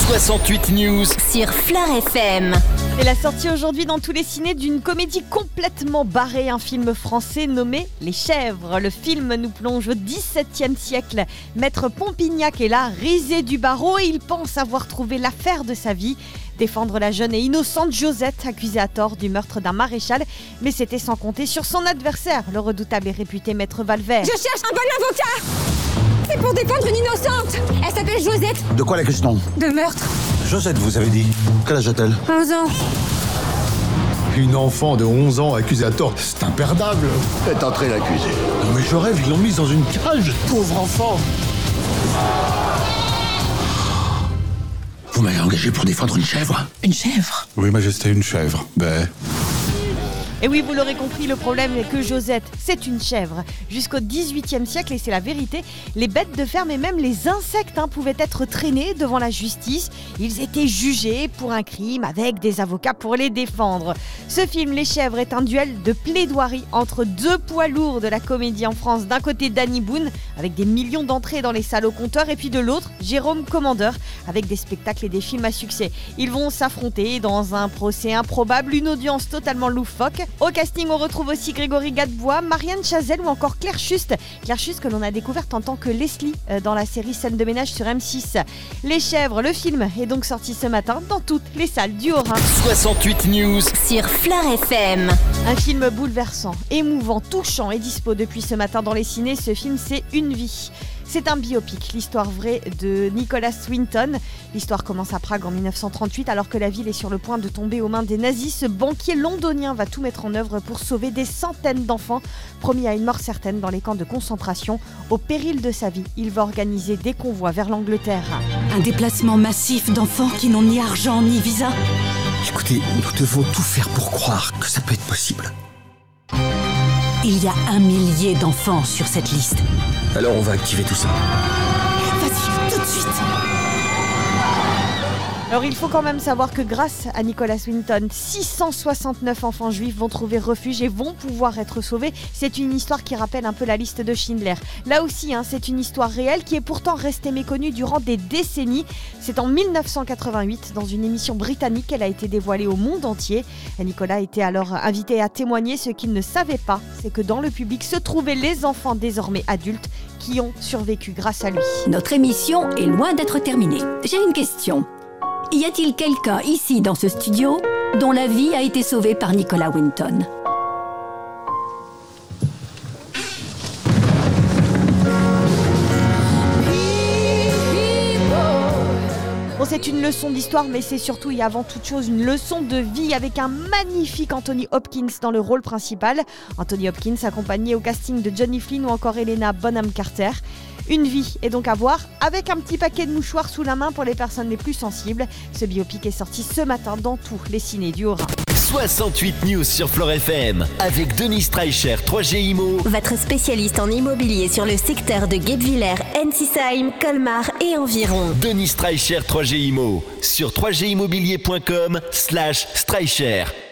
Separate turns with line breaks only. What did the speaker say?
68 News
sur Fleur FM.
Et la sortie aujourd'hui dans tous les cinés d'une comédie complètement barrée, un film français nommé Les Chèvres. Le film nous plonge au XVIIe siècle. Maître Pompignac est là, risé du barreau, et il pense avoir trouvé l'affaire de sa vie. Défendre la jeune et innocente Josette, accusée à tort du meurtre d'un maréchal. Mais c'était sans compter sur son adversaire, le redoutable et réputé Maître Valvert.
Je cherche un bon avocat. C'est pour défendre une innocente. Elle s'appelle Josette.
De quoi la question?
De meurtre.
Josette, vous avez dit. Quel âge a-t-elle?
11 ans.
Une enfant de 11 ans accusée à tort, c'est imperdable.
Faites entrer l'accusé.
Non mais je rêve, ils l'ont mise dans une cage, pauvre enfant.
Vous m'avez engagé pour défendre une chèvre?
Une chèvre?
Oui, Majesté, une chèvre.
Et oui, vous l'aurez compris, le problème est que Josette, c'est une chèvre. Jusqu'au XVIIIe siècle, et c'est la vérité, les bêtes de ferme et même les insectes pouvaient être traînés devant la justice. Ils étaient jugés pour un crime avec des avocats pour les défendre. Ce film, Les Chèvres, est un duel de plaidoirie entre deux poids lourds de la comédie en France. D'un côté, Danny Boone, avec des millions d'entrées dans les salles au compteur, et puis de l'autre, Jérôme Commandeur, avec des spectacles et des films à succès. Ils vont s'affronter dans un procès improbable, une audience totalement loufoque. Au casting, on retrouve aussi Grégory Gadebois, Marianne Chazelle ou encore Claire Schust. Claire Schust que l'on a découverte en tant que Leslie dans la série Scène de ménage sur M6. Les Chèvres, le film, est donc sorti ce matin dans toutes les salles du Haut-Rhin.
68 News
Sur Fleur FM.
Un film bouleversant, émouvant, touchant et dispo depuis ce matin dans les cinés. Ce film, c'est Une vie. C'est un biopic, l'histoire vraie de Nicholas Winton. L'histoire commence à Prague en 1938 alors que la ville est sur le point de tomber aux mains des nazis. Ce banquier londonien va tout mettre en œuvre pour sauver des centaines d'enfants promis à une mort certaine dans les camps de concentration. Au péril de sa vie, il va organiser des convois vers l'Angleterre.
Un déplacement massif d'enfants qui n'ont ni argent ni visa.
Écoutez, nous devons tout faire pour croire que ça peut être possible.
Il y a 1 millier d'enfants sur cette liste.
Alors on va activer tout ça.
Vas-y, tout de suite.
Alors il faut quand même savoir que grâce à Nicholas Winton, 669 enfants juifs vont trouver refuge et vont pouvoir être sauvés. C'est une histoire qui rappelle un peu la liste de Schindler. Là aussi, c'est une histoire réelle qui est pourtant restée méconnue durant des décennies. C'est en 1988, dans une émission britannique, qu'elle a été dévoilée au monde entier. Nicolas était alors invité à témoigner. Ce qu'il ne savait pas, c'est que dans le public se trouvaient les enfants désormais adultes qui ont survécu grâce à lui.
Notre émission est loin d'être terminée. J'ai une question. Y a-t-il quelqu'un ici dans ce studio dont la vie a été sauvée par Nicholas Winton ?
Bon, c'est une leçon d'histoire, mais c'est surtout et avant toute chose une leçon de vie avec un magnifique Anthony Hopkins dans le rôle principal. Anthony Hopkins accompagné au casting de Johnny Flynn ou encore Helena Bonham Carter. Une vie est donc à voir avec un petit paquet de mouchoirs sous la main pour les personnes les plus sensibles. Ce biopic est sorti ce matin dans tous les cinés du Haut-Rhin.
68 News sur Fleur FM avec Denis Streicher, 3G Immo.
Votre spécialiste en immobilier sur le secteur de Guebwiller, Ensisheim, Colmar et environ.
Denis Streicher, 3G Immo sur 3gimmobilier.com/Streicher.